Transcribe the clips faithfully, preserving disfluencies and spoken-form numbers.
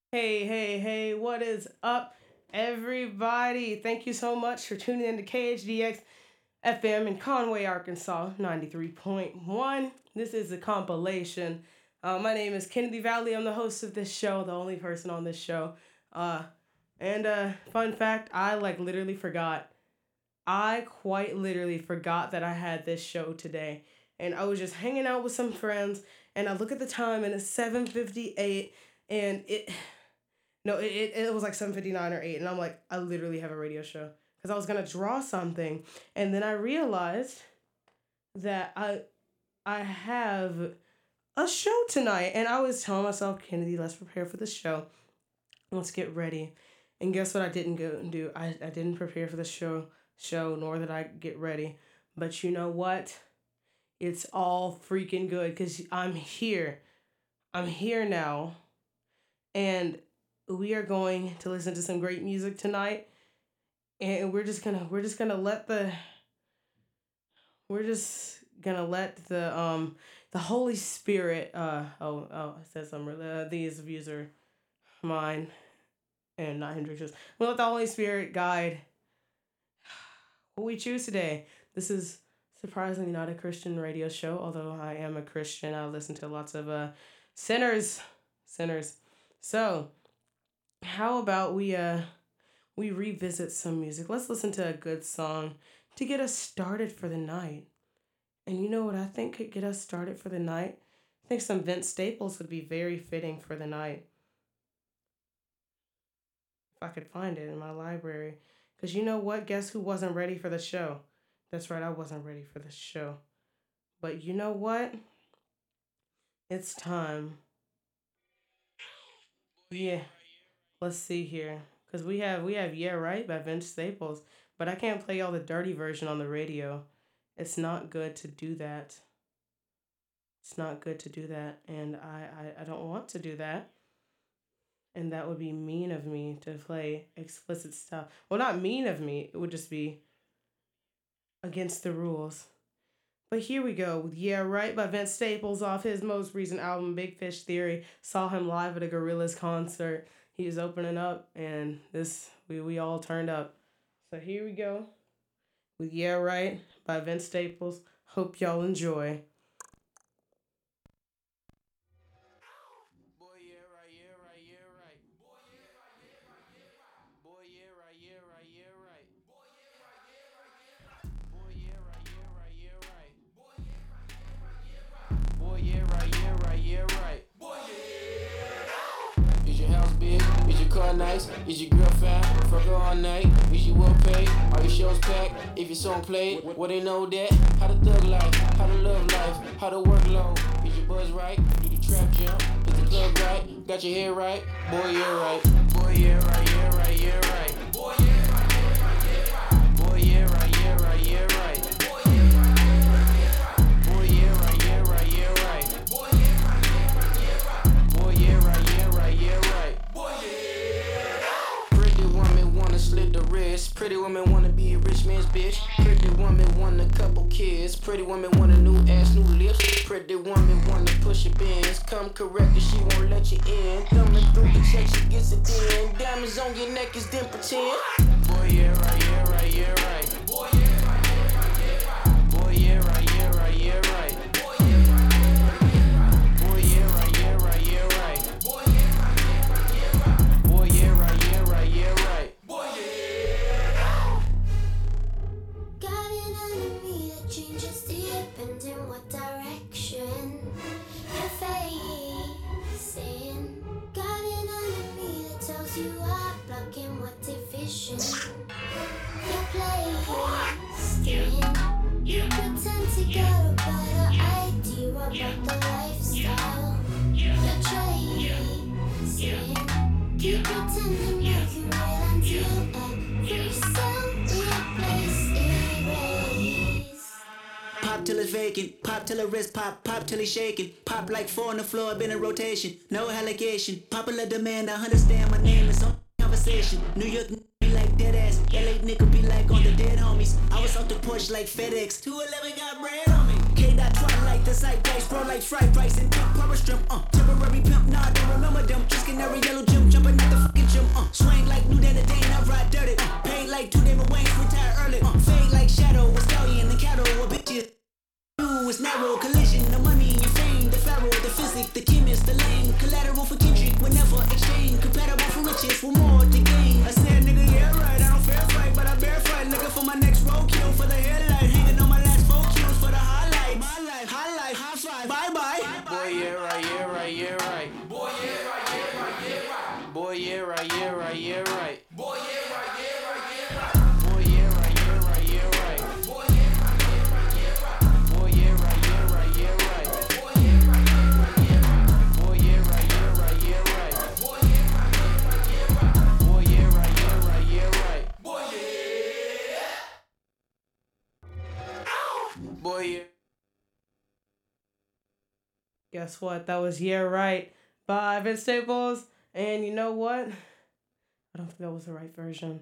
Hey, hey, hey, what is up, everybody? Thank you so much for tuning in to K H D X F M in Conway, Arkansas, ninety-three point one. This is a compilation. Uh, my name is Kennedy Valley. I'm the host of this show, the only person on this show. Uh, and uh, fun fact, I like literally forgot. I quite literally forgot that I had this show today. And I was just hanging out with some friends, and I look at the time, and it's seven fifty-eight, and it no, it, it, it was like seven fifty-nine or eight. And I'm like, I literally have a radio show. Because I was going to draw something. And then I realized that I I have a show tonight. And I was telling myself, Kennedy, let's prepare for the show. Let's get ready. And guess what I didn't go and do? I, I didn't prepare for the show, show, nor did I get ready. But you know what? It's all freaking good because I'm here. I'm here now. And we are going to listen to some great music tonight, and we're just gonna we're just gonna let the we're just gonna let the um the Holy Spirit uh oh oh I said something really uh, these views are mine and not Hendrix's. We'll let the Holy Spirit guide what we choose today. This is surprisingly not a Christian radio show, although I am a Christian. I listen to lots of uh sinners sinners. So how about we uh we revisit some music? Let's listen to a good song to get us started for the night. And you know what I think could get us started for the night? I think some Vince Staples would be very fitting for the night. If I could find it in my library. Because you know what? Guess who wasn't ready for the show? That's right, I wasn't ready for the show. But you know what? It's time. Yeah. Let's see here. Cause we have we have Yeah Right by Vince Staples. But I can't play all the dirty version on the radio. It's not good to do that. It's not good to do that. And I, I, I don't want to do that. And that would be mean of me to play explicit stuff. Well, not mean of me. It would just be against the rules. But here we go with Yeah Right by Vince Staples off his most recent album, Big Fish Theory. Saw him live at a Gorillaz concert. He was opening up, and this we, we all turned up. So here we go with Yeah Right by Vince Staples. Hope y'all enjoy. Boy, yeah, right, yeah, right, yeah, right. Boy, yeah, right, yeah, right, yeah, right. Boy, yeah, right, yeah, right, yeah, right. Boy, yeah, right, yeah, right, yeah, right. Boy, yeah, right, yeah, right, yeah, right. Boy, yeah, right, yeah, right, yeah, right. Boy, yeah, right, yeah, right, yeah, right. Boy, yeah. Is your house big? Is your car nice? Is your girl fine? Fuck her all night? Is you well paid? Are your shows packed? If your song played, well they know that. How to thug life? How to love life? How to work low? Is your buzz right? Do the trap jump? Is the club right? Got your hair right? Boy, yeah, right. Boy, yeah, right, yeah, right, yeah, right. Boy, yeah, right, yeah, right, yeah, right. Boy, yeah, right, yeah, right, yeah, right. Boy, yeah, right, yeah, right, yeah, right. Boy, yeah, right, yeah, right, yeah, right. Boy, yeah, right, yeah, right, yeah, right. Boy, yeah, right, yeah, right, yeah, right. Boy, yeah. Pretty woman wanna slit the wrist. Pretty woman wanna be a rich man's bitch. Pretty woman want a couple kids. Pretty woman want a new ass, new lips. Pretty woman wanna push your bins. Come correct and she won't let you in. Thumbing through the check, she gets it in. Diamonds on your neck is then pretend. Boy, yeah, right, yeah, right, yeah, right. Boy, yeah, right, yeah, right, yeah, right. Boy, yeah, right, yeah, right, yeah, right. Boy, yeah, right, yeah, right, yeah, right. Boy, yeah, right, yeah, right, yeah, right. Boy, yeah, right, yeah, right, yeah, right. Boy, yeah, right, yeah, right, yeah, right. Boy, yeah. Got an enemy that changes depending what direction you're facing. Got an enemy that tells you are blocking what division you're placing. You pretend to get a better idea about the lifestyle you're chasing. Keep pretending like you real until every cell replace erase. Pop till it's vacant, pop till the wrist pop, pop till it's shaking. Pop like four on the floor, been in rotation, no allegation. Popular demand, I understand my name is on conversation. New York be like dead ass, L A nigga be like on the dead homies. I was off the porch like FedEx, two eleven got bread on me. K-Dot twat like the zeitgeist, bro like fried rice and top power strip. Uh, temporary pimp, nah, I don't remember them. Just canary yellow gym, jump like chain. Compatible for riches, with more to gain. I said, nigga, yeah, right. I don't fair fight, but I bear fight. Looking for my next roadkill for the headlight. Hanging on my last four kills for the highlight. My life, highlight, high five, bye bye. Boy, yeah, right, yeah, right, yeah, right. Boy, yeah, right, yeah, right, yeah, right. Boy, yeah, right, yeah, right, yeah, right. Boy, yeah, right, yeah, right, yeah, right. Boy, yeah, right, yeah, right, yeah, right. Boy, yeah, right, yeah, right, yeah, right. Boy, yeah, right, yeah, right, yeah, right. Boy, yeah, right, yeah, right, yeah, right. Boy, yeah, right, yeah, right, yeah, right. Boy, yeah, right, yeah, right, yeah, right. Boy, yeah, right, yeah, right, yeah, right. Boy, yeah. Boy, yeah. Guess what? That was Yeah Right by Vince Staples. And you know what? I don't think that was the right version.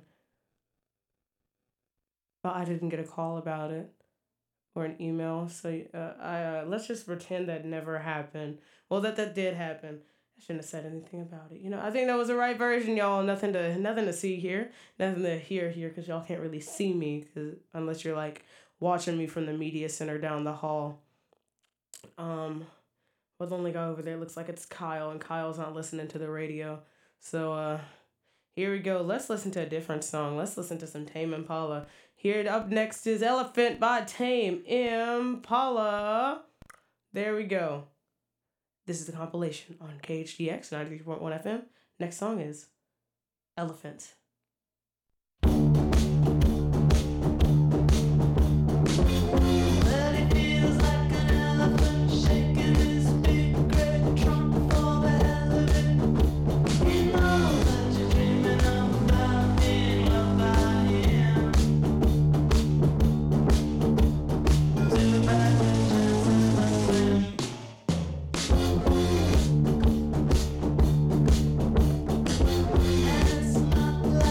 But I didn't get a call about it or an email. So uh, I uh, let's just pretend that never happened. Well, that that did happen. I shouldn't have said anything about it. You know, I think that was the right version, y'all. Nothing to nothing to see here, nothing to hear here, because y'all can't really see me, cause unless you're like watching me from the media center down the hall. Um. Well, the only guy over there looks like it's Kyle, and Kyle's not listening to the radio. So, uh, here we go. Let's listen to a different song. Let's listen to some Tame Impala. Here up next is Elephant by Tame Impala. There we go. This is the compilation on K H D X ninety-three point one F M. Next song is Elephant. It's not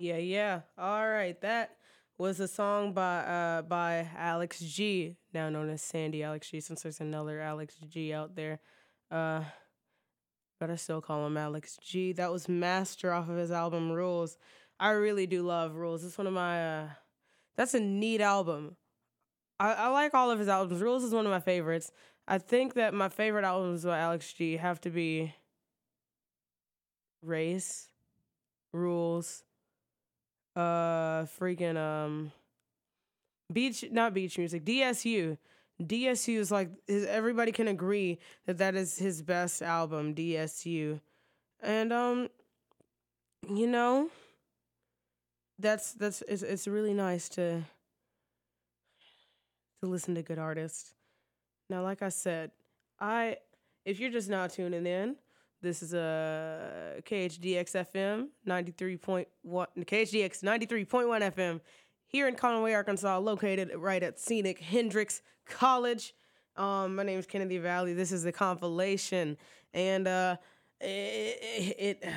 Yeah, yeah. All right, that was a song by uh by Alex G, now known as Sandy Alex G, since there's another Alex G out there. Uh, but I still call him Alex G. That was Master off of his album Rules. I really do love Rules. It's one of my uh that's a neat album. I, I like all of his albums. Rules is one of my favorites. I think that my favorite albums by Alex G have to be Race, Rules, uh freaking um beach not beach music, D S U. D S U is like his, everybody can agree that that is his best album, D S U. And um you know, that's that's it's, it's really nice to to listen to good artists. Now, like I said, I if you're just now tuning in, this is a K H D X F M ninety-three point one, K H D X ninety-three point one F M here in Conway, Arkansas, located right at scenic Hendrix College. Um, my name is Kennedy Valley. This is the compilation, and uh, it it,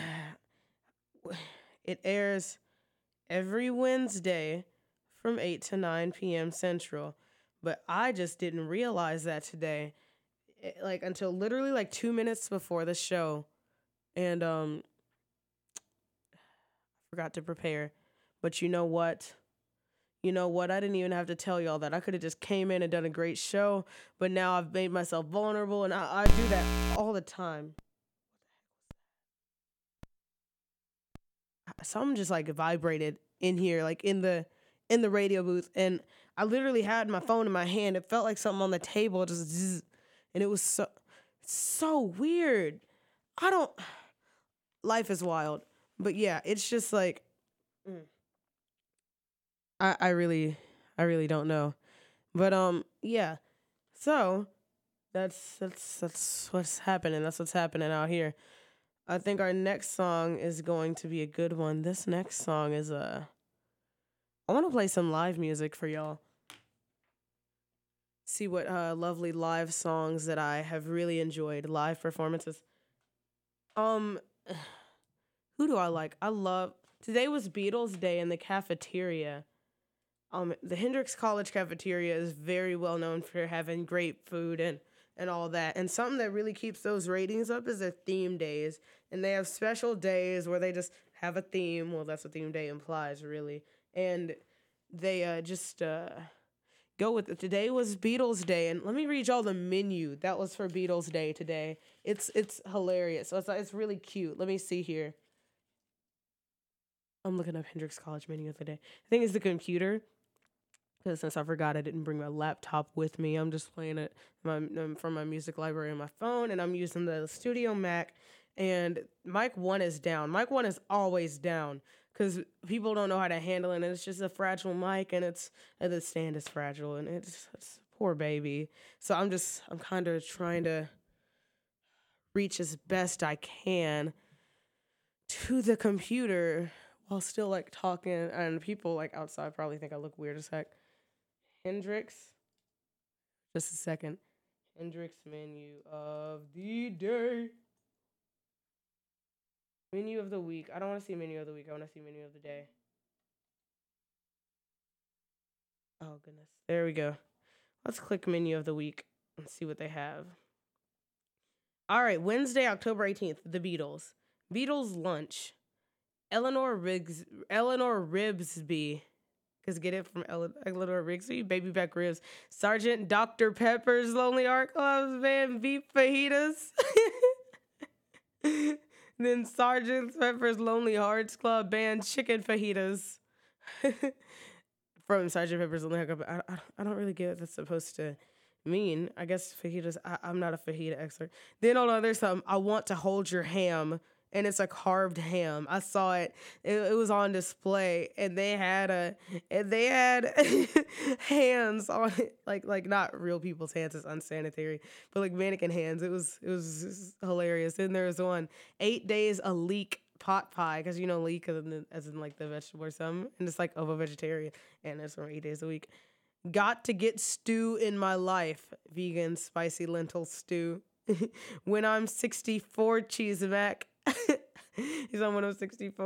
it airs every Wednesday from eight to nine p.m. Central. But I just didn't realize that today, like until literally like two minutes before the show, and um, I forgot to prepare. But you know what? You know what? I didn't even have to tell y'all that. I could have just came in and done a great show, but now I've made myself vulnerable, and I, I do that all the time. Something just like vibrated in here, like in the in the radio booth, and I literally had my phone in my hand. It felt like something on the table, just zzz, and it was so so weird. I don't. Life is wild, but yeah, it's just like mm, I I really I really don't know, but um yeah. So that's that's that's what's happening. That's what's happening out here. I think our next song is going to be a good one. This next song is a. Uh, I want to play some live music for y'all. See what uh, lovely live songs that I have really enjoyed, live performances. Um, who do I like? I love. Today was Beatles Day in the cafeteria. Um, the Hendrix College cafeteria is very well known for having great food and and all that. And something that really keeps those ratings up is their theme days. And they have special days where they just have a theme. Well, that's what theme day implies, really. And they uh, just uh, go with it. Today was Beatles Day, and let me read y'all the menu that was for Beatles Day today. It's it's hilarious. So it's it's really cute. Let me see here. I'm looking up Hendrix College menu of the day. I think it's the computer, because since I forgot I didn't bring my laptop with me, I'm just playing it my, um, from my music library on my phone, and I'm using the Studio Mac. And mic one is down. Mic one is always down, because people don't know how to handle it, and it's just a fragile mic, and it's and the stand is fragile, and it's, it's poor baby. So I'm just I'm kind of trying to reach as best I can to the computer while still like talking, and people like outside probably think I look weird as heck. Hendrix, just a second. Hendrix menu of the day. Menu of the week. I don't want to see menu of the week. I want to see menu of the day. Oh, goodness. There we go. Let's click menu of the week and see what they have. All right. Wednesday, October eighteenth, the Beatles. Beatles lunch. Eleanor Riggs, Eleanor Ribsby. Because get it from Ele- Eleanor Rigsby, baby back ribs. Sergeant Doctor Pepper's Lonely Heart Club's Van Beef Fajitas. Then Sergeant Pepper's Lonely Hearts Club Band Chicken Fajitas. From Sergeant Pepper's Lonely Hearts Club. I, I, I don't really get what that's supposed to mean. I guess fajitas, I, I'm not a fajita expert. Then, hold on, there's some, I Want to Hold Your Ham. And it's a carved ham. I saw it. It, it was on display, and they had a, and they had hands on it, like like not real people's hands. It's unsanitary, but like mannequin hands. It was it was just hilarious. Then there was one eight days a leek pot pie, because you know leek as in, as in like the vegetable or something, and it's like of a vegetarian, and it's from eight days a week. Got to get stew in my life, vegan spicy lentil stew. When I'm sixty-four, cheese mac. He's on when I'm sixty-four.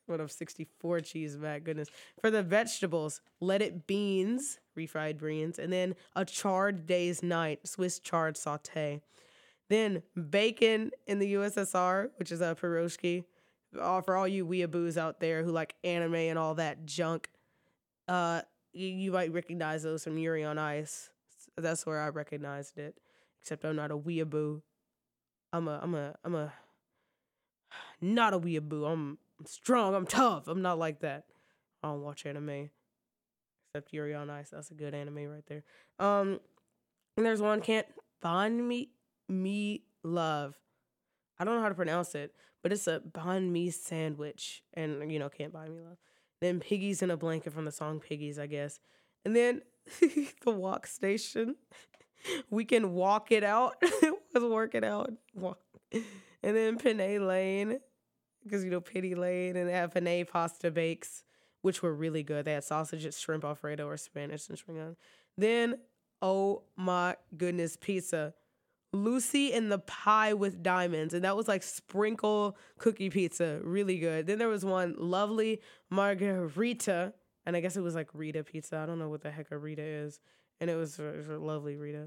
One of sixty-four cheese bag. Goodness. For the vegetables, let it beans, refried beans, and then a charred day's night, Swiss chard saute. Then bacon in the U S S R, which is a pierogi. Uh, for all you weeaboos out there who like anime and all that junk, uh, you, you might recognize those from Yuri on Ice. That's where I recognized it. Except I'm not a weeaboo. I'm a, I'm a, I'm a, not a weeaboo. I'm, I'm strong. I'm tough. I'm not like that. I don't watch anime. Except Yuri on Ice. That's a good anime right there. Um, and there's one, Can't Find Me, Me Love. I don't know how to pronounce it, but it's a banh mi sandwich. And, you know, Can't Buy Me Love. Then Piggies in a Blanket from the song Piggies, I guess. And then the walk station. We Can Walk It Out. Was working out. Walk. And then Panay Lane. Because, you know, Penny Lane. And they have Panay Pasta Bakes, which were really good. They had sausages, shrimp Alfredo, or Spanish and string on. Then, oh my goodness, pizza. Lucy and the Pie with Diamonds. And that was like sprinkle cookie pizza. Really good. Then there was one, Lovely Margarita. And I guess it was like Rita pizza. I don't know what the heck a Rita is. And it was, it was a lovely Rita.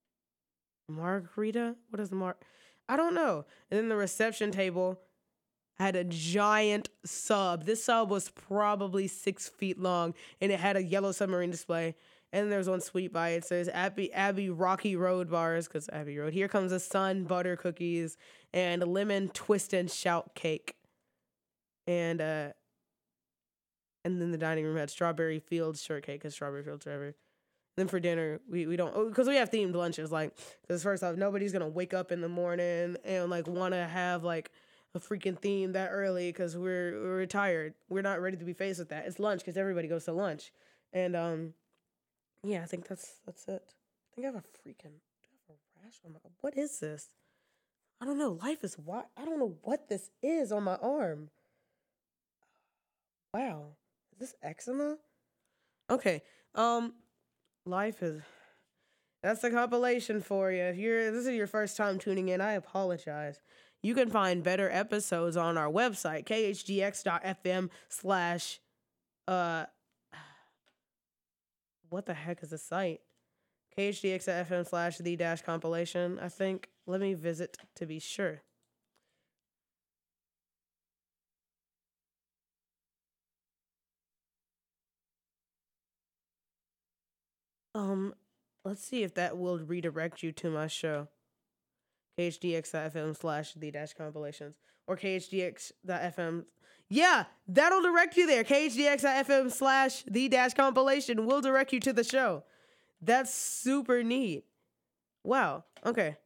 Margarita? What is Mar? I don't know. And then the reception table had a giant sub. This sub was probably six feet long. And it had a yellow submarine display. And there's one sweet bite. It says Abbey, Abbey Rocky Road bars, because Abbey Road. Here comes the sun, butter cookies, and a lemon twist and shout cake. And uh, and then the dining room had strawberry fields shortcake, because strawberry fields forever. Then for dinner, we, we don't, because we have themed lunches, like, because first off, nobody's going to wake up in the morning and, like, want to have, like, a freaking theme that early, because we're, we're retired. We're not ready to be faced with that. It's lunch, because everybody goes to lunch. And, um... yeah, I think that's that's it. I think I have a freaking I have a rash on my. What is this? I don't know. Life is what I don't know what this is on my arm. Wow, is this eczema? Okay. Um, life is. That's a compilation for you. If you're this is your first time tuning in, I apologize. You can find better episodes on our website, k h d x dot f m slash uh. What the heck is the site? k h d x dot f m slash the dash compilation, I think. Let me visit to be sure. Um, let's see if that will redirect you to my show. k h d x dot f m slash the dash compilations. Or k h d x dot f m. Yeah, that'll direct you there. k h d x dot f m slash the dash compilation will direct you to the show. That's super neat. Wow. Okay.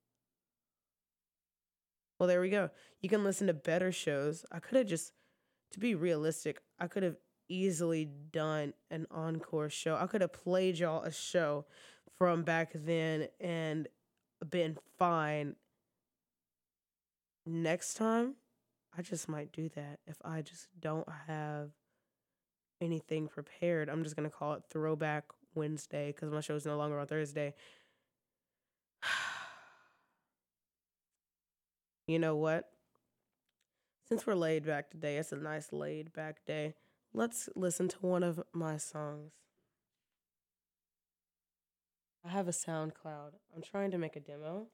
Well, there we go. You can listen to better shows. I could have just, to be realistic, I could have easily done an encore show. I could have played y'all a show from back then and been fine. Next time, I just might do that. If I just don't have anything prepared, I'm just going to call it Throwback Wednesday because my show's no longer on Thursday. You know what? Since we're laid back today, it's a nice laid back day. Let's listen to one of my songs. I have a SoundCloud. I'm trying to make a demo.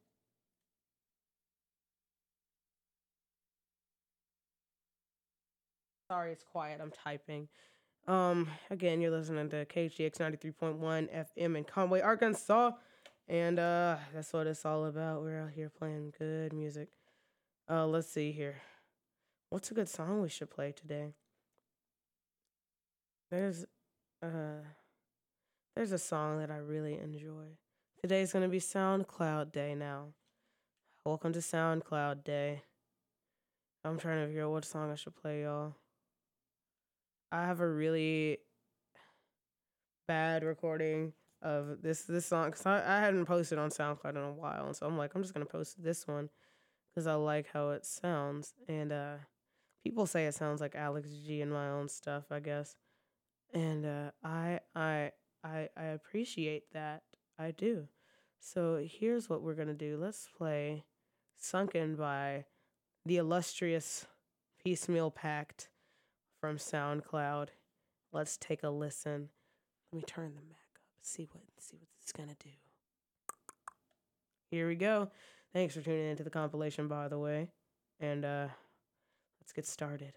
Sorry, it's quiet. I'm typing. Um, again, you're listening to K H D X ninety-three point one F M in Conway, Arkansas. And uh, that's what it's all about. We're out here playing good music. Uh, let's see here. What's a good song we should play today? There's uh there's a song that I really enjoy. Today's gonna be SoundCloud Day now. Welcome to SoundCloud Day. I'm trying to figure out what song I should play, y'all. I have a really bad recording of this this song because I, I hadn't posted on SoundCloud in a while, and so I'm like, I'm just gonna post this one because I like how it sounds, and uh, people say it sounds like Alex G and my own stuff, I guess, and uh, I I I I appreciate that. I do. So here's what we're gonna do. Let's play "Sunken" by the illustrious Piecemeal Pact. from SoundCloud. Let's take a listen. Let me turn the Mac up. See what see what this is gonna do. Here we go. Thanks for tuning into the compilation, by the way. And uh, let's get started.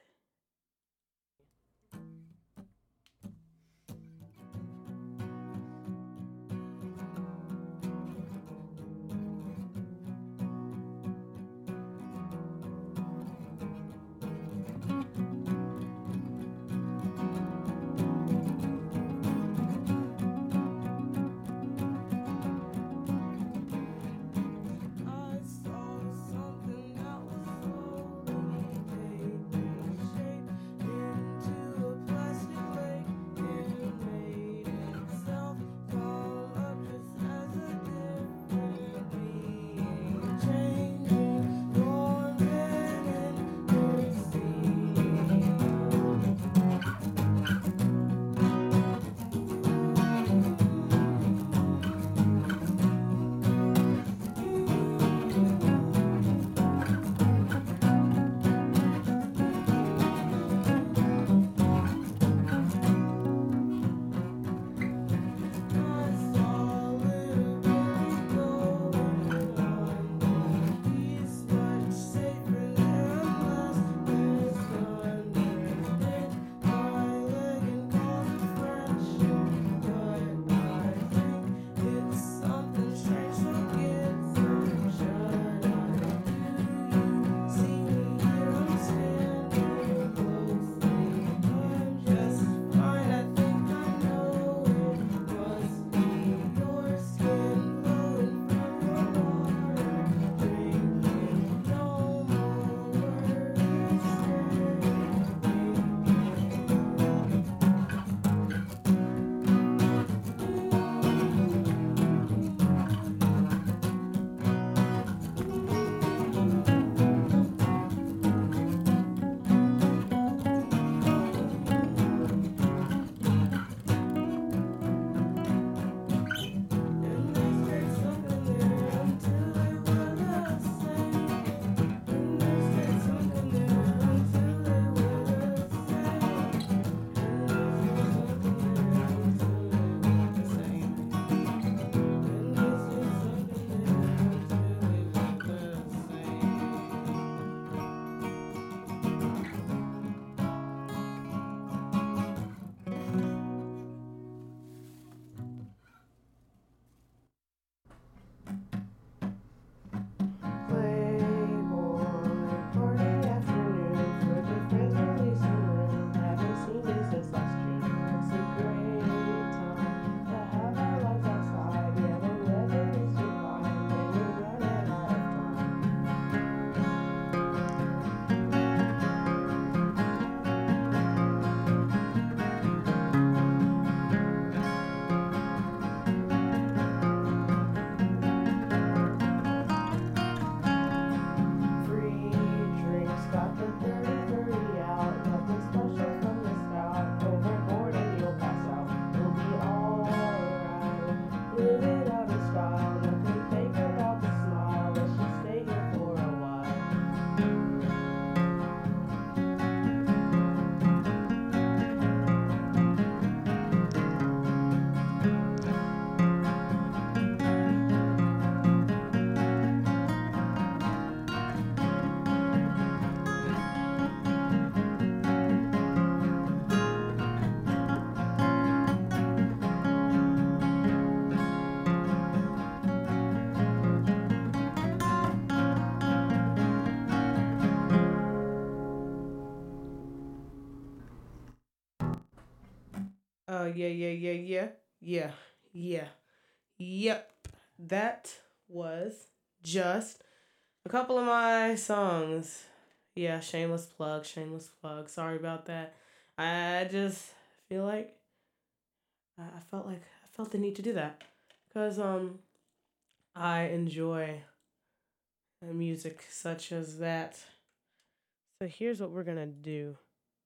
Oh, yeah, yeah, yeah, yeah, yeah, yeah, yep. That was just a couple of my songs. Yeah, shameless plug, shameless plug. Sorry about that. I just feel like I I felt like I felt the need to do that because um I enjoy uh, music such as that. So here's what we're gonna do.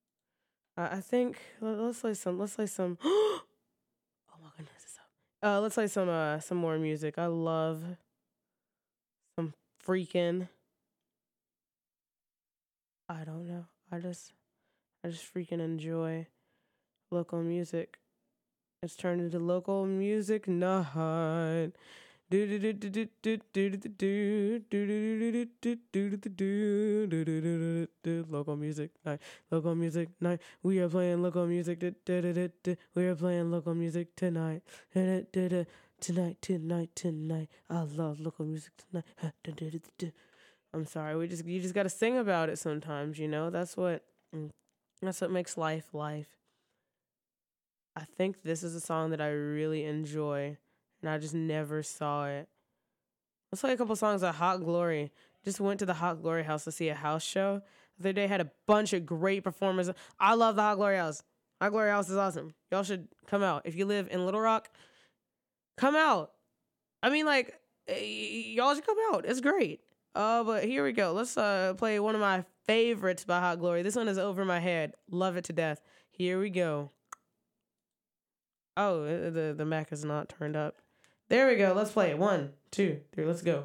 Uh, I think let- let's play some. Let's play some. Oh my goodness, it's up. Uh, let's play some uh some more music. I love some freaking. I don't know. I just I just freaking enjoy local music. It's turned into local music night. Do do do do do do do do do do do do do do do local music night, local music night. We are playing local music. We are playing local music tonight. Tonight, tonight, tonight. I love local music tonight. I'm sorry. We just you just gotta sing about it sometimes. You know that's what that's what makes life life. I think this is a song that I really enjoy. And I just never saw it. Let's play a couple songs of Hot Glory. Just went to the Hot Glory house to see a house show. The other day had a bunch of great performers. I love the Hot Glory house. Hot Glory house is awesome. Y'all should come out. If you live in Little Rock, come out. I mean, like, y'all should come out. It's great. Uh, but here we go. Let's uh play one of my favorites by Hot Glory. This one is Over My Head. Love it to death. Here we go. Oh, the, the Mac is not turned up. There we go. Let's play it. One, two, three. Let's go.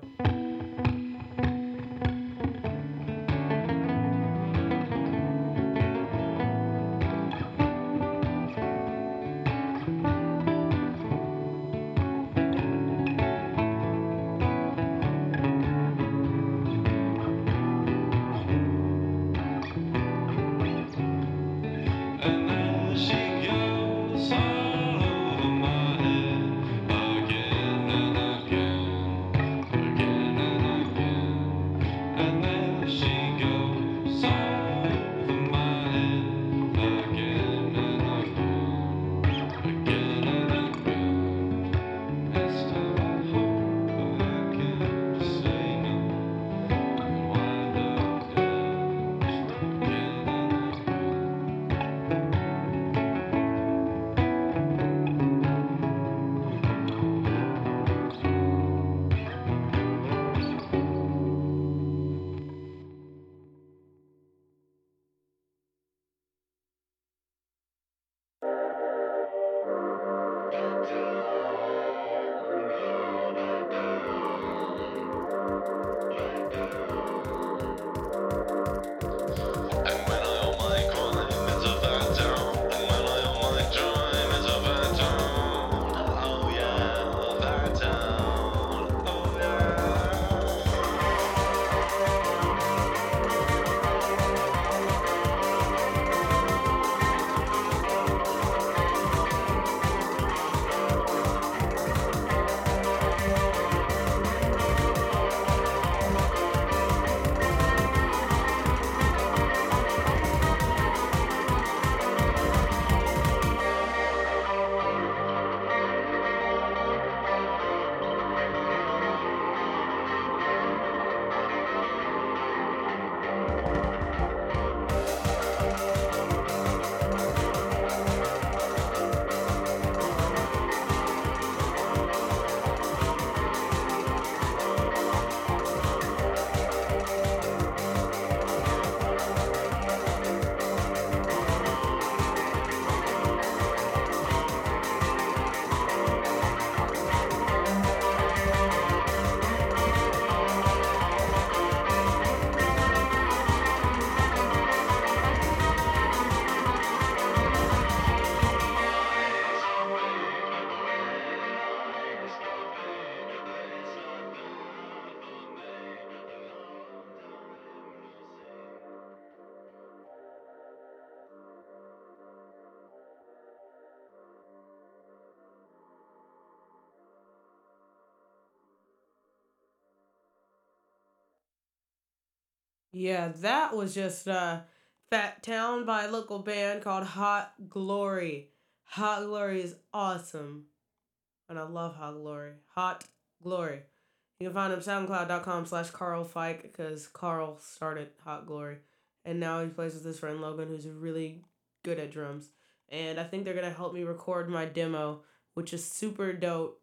Yeah, that was just uh, Fat Town by a local band called Hot Glory. Hot Glory is awesome. And I love Hot Glory. Hot Glory. You can find them soundcloud.com slash Carl Fike because Carl started Hot Glory. And now he plays with his friend Logan, who's really good at drums. And I think they're going to help me record my demo, which is super dope.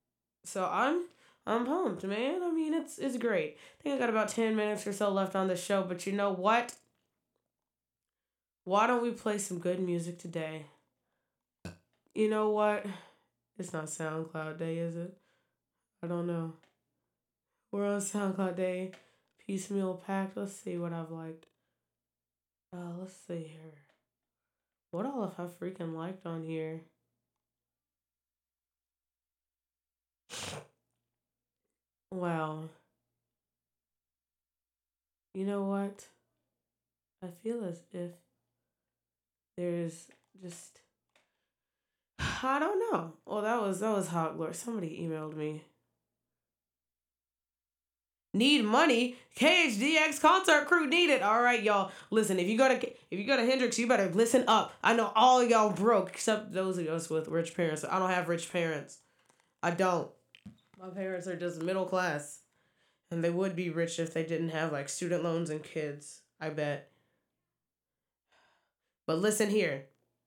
So I'm I'm pumped, man. I mean, it's it's great. I think I got about ten minutes or so left on the show, but you know what? Why don't we play some good music today? You know what? It's not SoundCloud Day, is it? I don't know. We're on SoundCloud Day. Piecemeal packed. Let's see what I've liked. Uh, let's see here. What all have I freaking liked on here? Wow. You know what? I feel as if there's just I don't know. Well, that was that was hot glory. Somebody emailed me. Need money? K H D X concert crew needed. All right, y'all. Listen, if you go to if you go to Hendrix, you better listen up. I know all of y'all broke except those of us with rich parents. I don't have rich parents. I don't. My parents are just middle class, and they would be rich if they didn't have like student loans and kids. I bet. But listen here.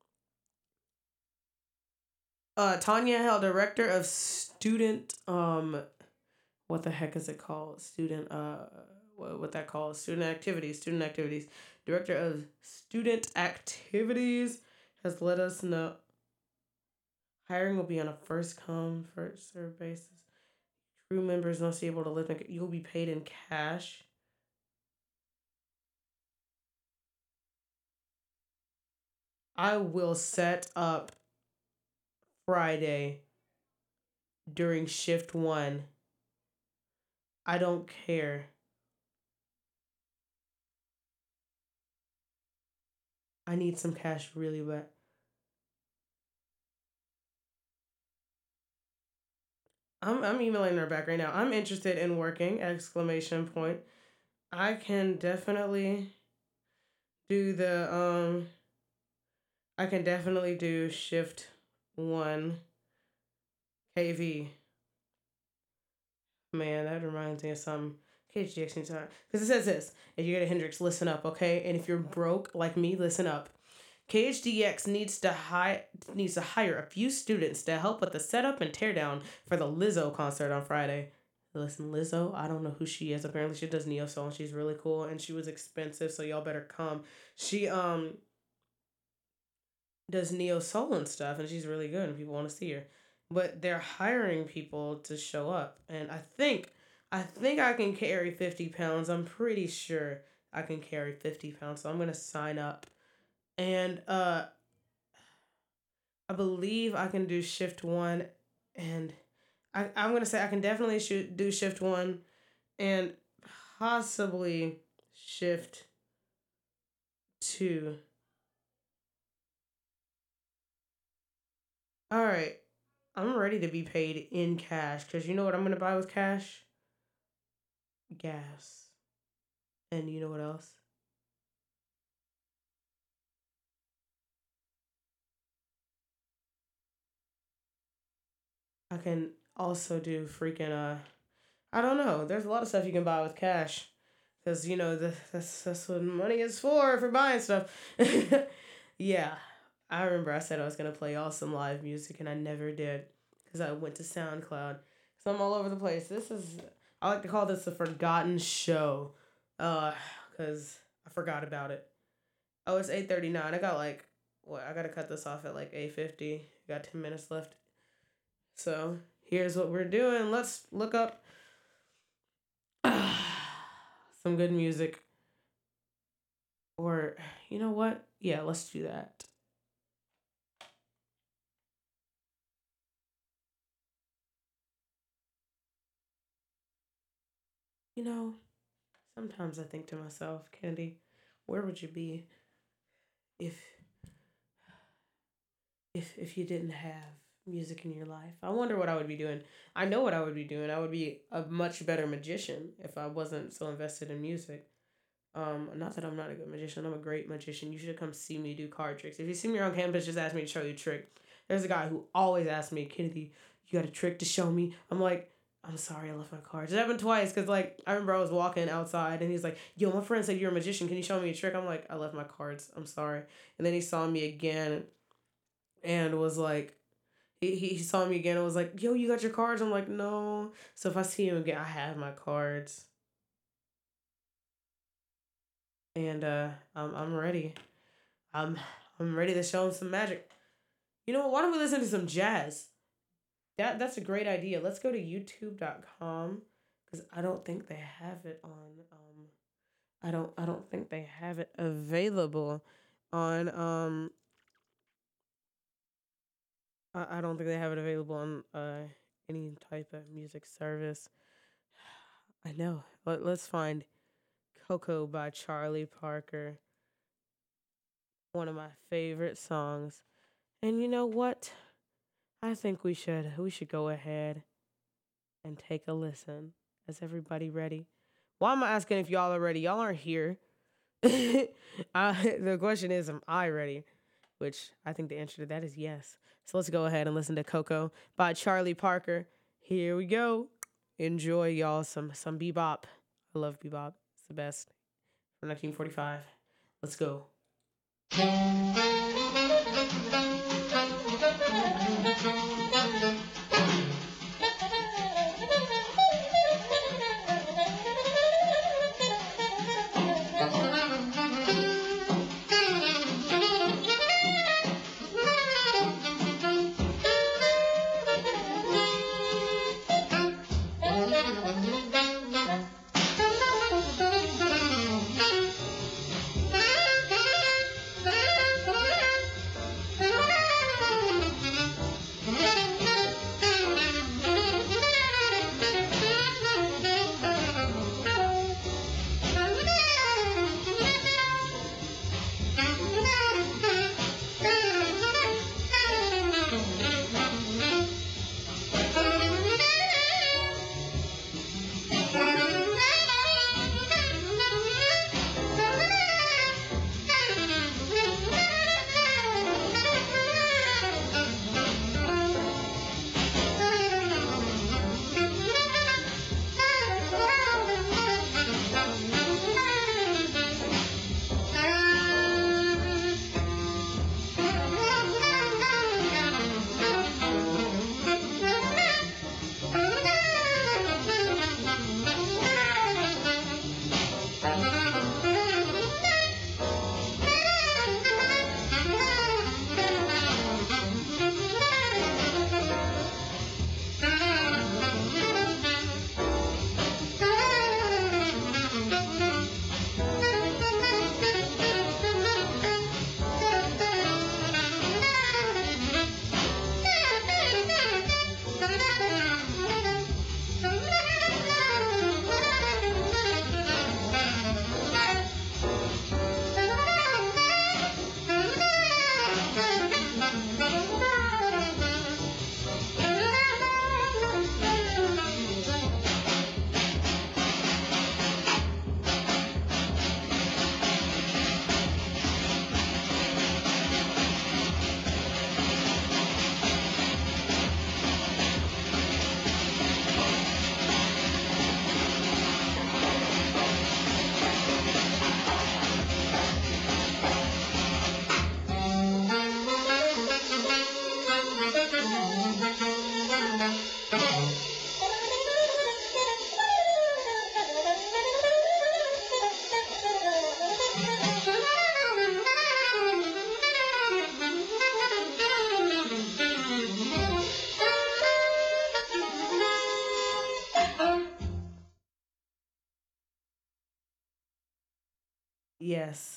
Uh, Tanya Hell, director of student um what the heck is it called? Student, uh, what, what that called? Student activities, student activities. Director of student activities has let us know hiring will be on a first come, first served basis. Crew members must be able to live in, you'll be paid in cash. I will set up Friday during shift one. I don't care. I need some cash really bad. I'm I'm emailing her back right now. I'm interested in working! Exclamation point. I can definitely do the um. I can definitely do shift one. K V. Man, that reminds me of something. K H D X needs to because it says this. If you get a Hendrix, listen up, okay? And if you're broke like me, listen up. K H D X needs to hire needs to hire a few students to help with the setup and teardown for the Lizzo concert on Friday. Listen, Lizzo, I don't know who she is. Apparently, she does neo soul and she's really cool and she was expensive, so y'all better come. She um does neo soul and stuff, and she's really good, and people want to see her. But they're hiring people to show up, and I think I think I can carry fifty pounds. I'm pretty sure I can carry fifty pounds, so I'm gonna sign up. And uh I believe I can do shift one, and I, I'm gonna say I can definitely shoot do shift one and possibly shift two. All right, I'm ready to be paid in cash because you know what I'm gonna buy with cash? Gas. And you know what else? I can also do freaking uh I don't know. There's a lot of stuff you can buy with cash. Cause you know the, that's that's what money is for for buying stuff. Yeah, I remember I said I was gonna play all some live music and I never did, cause I went to SoundCloud. So I'm all over the place. This is I like to call this the forgotten show, uh, cause I forgot about it. Oh, it's eight thirty nine. I got like what? I gotta cut this off at like eight fifty. Got ten minutes left. So here's what we're doing. Let's look up some good music. Or, you know what? Yeah, let's do that. You know, sometimes I think to myself, Kennedy, where would you be if if if you didn't have music in your life? I wonder what I would be doing. I know what I would be doing. I would be a much better magician if I wasn't so invested in music. Um, not that I'm not a good magician. I'm a great magician. You should come see me do card tricks. If you see me on campus, just ask me to show you a trick. There's a guy who always asks me, Kennedy, you got a trick to show me? I'm like, I'm sorry, I left my cards. It happened twice because, like, I remember I was walking outside and he's like, yo, my friend said you're a magician. Can you show me a trick? I'm like, I left my cards. I'm sorry. And then he saw me again and was like, he, he saw me again and was like, yo, you got your cards? I'm like, no. So if I see him again, I have my cards. And uh, I'm I'm ready. I'm I'm ready to show him some magic. You know what? Why don't we listen to some jazz? That that's a great idea. Let's go to youtube dot com because I don't think they have it on. Um, I don't I don't think they have it available on um I, I don't think they have it available on uh any type of music service. I know. Let, let's find Coco by Charlie Parker, one of my favorite songs. And you know what? I think we should we should go ahead and take a listen. Is everybody ready? Why am I asking if y'all are ready? Y'all aren't here. uh, the question is, am I ready? Which I think the answer to that is yes. So let's go ahead and listen to Coco by Charlie Parker. Here we go. Enjoy, y'all, some some bebop. I love bebop. It's the best. From nineteen forty-five. Let's go. Yes.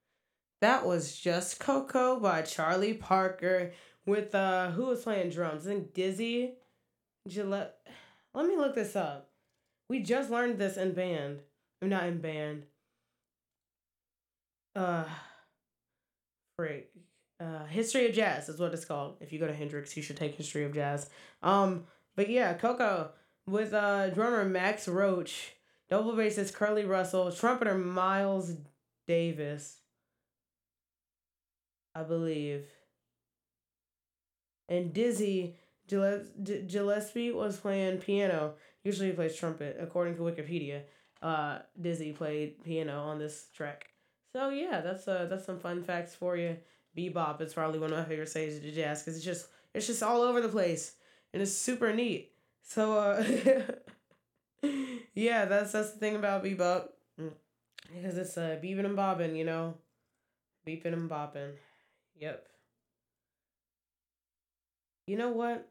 That was Just Coco by Charlie Parker with uh who was playing drums? I think Dizzy Gillette. Let me look this up. We just learned this in band. I'm not in band. Uh freak. Uh History of Jazz is what it's called. If you go to Hendrix, you should take History of Jazz. Um, but yeah, Coco with uh drummer Max Roach, double bassist Curly Russell, trumpeter Miles Davis, I believe. And Dizzy Gillespie Gillespie was playing piano. Usually he plays trumpet, according to Wikipedia. Uh, Dizzy played piano on this track. So yeah, that's uh that's some fun facts for you. Bebop is probably one of my favorite stages of jazz because it's just it's just all over the place and it's super neat. So uh, yeah, that's that's the thing about bebop because it's uh beeping and bobbing, you know, beeping and bopping. Yep. You know what?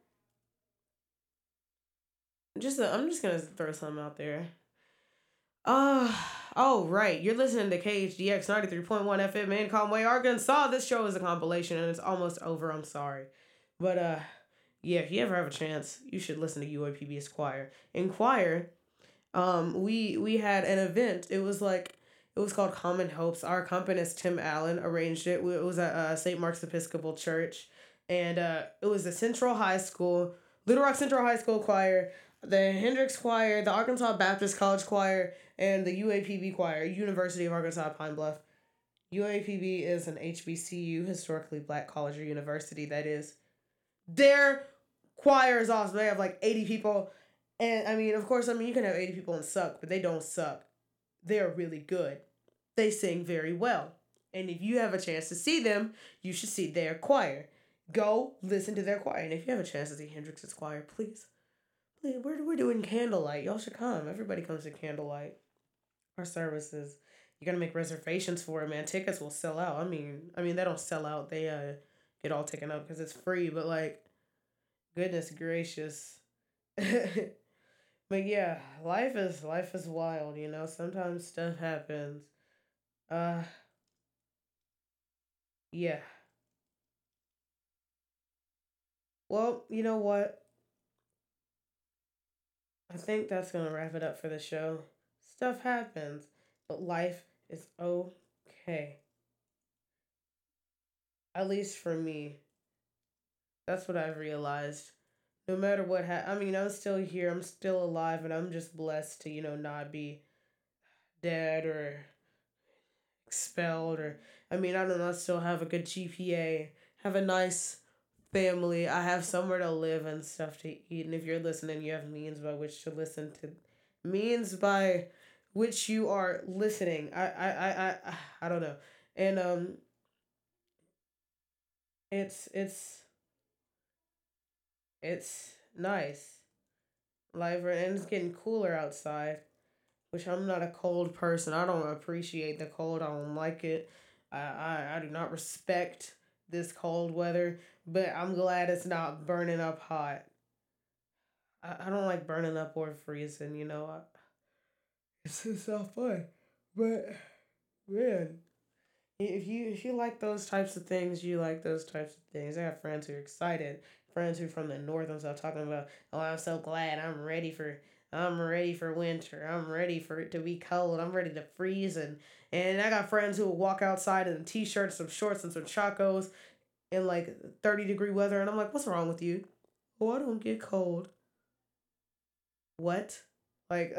Just uh, I'm just gonna throw something out there. Uh, oh, right. You're listening to K H D X ninety-three point one F M in Conway, Arkansas. This show is a compilation and it's almost over. I'm sorry. But uh, yeah, if you ever have a chance, you should listen to U A P B's choir. In choir, um, we we had an event. It was like it was called Common Hopes. Our accompanist Tim Allen arranged it. It was at uh, Saint Mark's Episcopal Church, and uh, it was the Central High School, Little Rock Central High School choir, the Hendrix Choir, the Arkansas Baptist College Choir, and the U A P B Choir, University of Arkansas Pine Bluff. U A P B is an H B C U, historically black college or university, that is. Their choir is awesome. They have like eighty people. And I mean, of course, I mean, you can have eighty people and suck, but they don't suck. They're really good. They sing very well. And if you have a chance to see them, you should see their choir. Go listen to their choir. And if you have a chance to see Hendrix's choir, please, please, we're, we're doing candlelight. Y'all should come. Everybody comes to candlelight. Our services. You gotta make reservations for it, man. Tickets will sell out. I mean, I mean, they don't sell out. They uh get all taken up because it's free. But like, goodness gracious. But yeah, life is life is wild. You know, sometimes stuff happens. Uh, yeah. Well, you know what? I think that's gonna wrap it up for the show. Stuff happens, but life is okay. At least for me. That's what I've realized. No matter what ha- I mean, I'm still here. I'm still alive, and I'm just blessed to, you know, not be dead or expelled or I mean, I don't know, I still have a good G P A, have a nice family. I have somewhere to live and stuff to eat. And if you're listening, you have means by which to listen to means by which you are listening. I I I I, I don't know. And um it's it's it's nice. Life and it's getting cooler outside, which I'm not a cold person. I don't appreciate the cold. I don't like it. I I, I do not respect this cold weather, but I'm glad it's not burning up hot. I, I don't like burning up or freezing, you know. I, it's it's not fun. But man, if you if you like those types of things, you like those types of things. I have friends who are excited, friends who are from the north and stuff talking about, oh, I'm so glad I'm ready for I'm ready for winter. I'm ready for it to be cold. I'm ready to freeze and and I got friends who will walk outside in a t-shirt, some shorts, and some chacos in like thirty degree weather, and I'm like, what's wrong with you? Oh, I don't get cold. What? Like,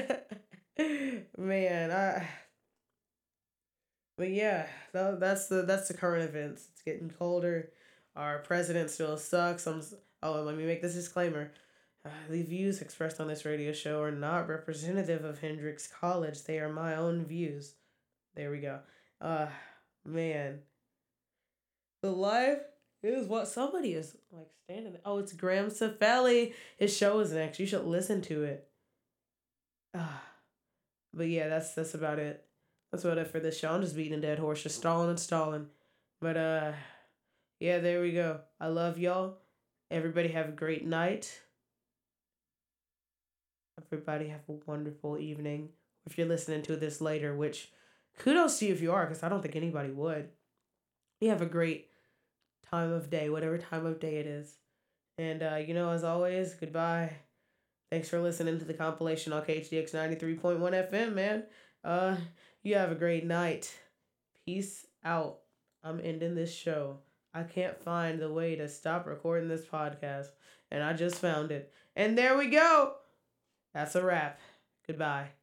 man, I. But yeah, tha- that's the that's the current events. It's getting colder. Our president still sucks. I'm. s- Oh, let me make this disclaimer. Uh, the views expressed on this radio show are not representative of Hendrix College. They are my own views. There we go. Uh, man, the life is what somebody is like standing. Oh, it's Graham Cefali. His show is next. You should listen to it. Ah, but yeah, that's that's about it. That's about it for this show. I'm just beating a dead horse, just stalling and stalling. But uh, yeah, there we go. I love y'all. Everybody have a great night. Everybody have a wonderful evening. If you're listening to this later, which kudos to you if you are, because I don't think anybody would. You have a great time of day, whatever time of day it is. And, uh, you know, as always, goodbye. Thanks for listening to the compilation on K H D X ninety-three point one F M, man. Uh, you have a great night. Peace out. I'm ending this show. I can't find the way to stop recording this podcast, and I just found it. And there we go. That's a wrap. Goodbye.